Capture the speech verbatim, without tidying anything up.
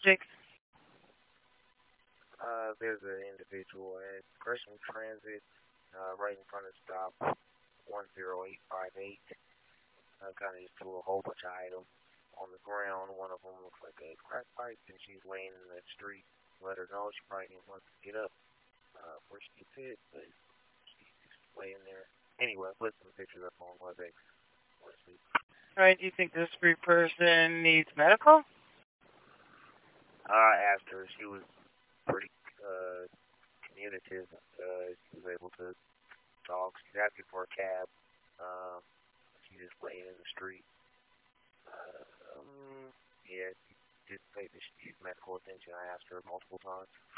subject? Uh, there's an individual at Gresham Transit, uh, right in front of stop one zero eight five eight. Uh, kind of just threw a whole bunch of items on the ground. One of them looks like a crack pipe, and she's laying in the street. Let her know she probably didn't want to get up uh, where she gets hit, but she's just laying there. Anyway, I put some pictures up on WebEx. Alright, do you think this free person needs medical? I asked her. She was pretty uh, communicative. Uh, she was able to talk. She's asking for a cab. Um, she's just laying in the street. Uh, um, yeah, she did say that she needs medical attention. I asked her multiple times.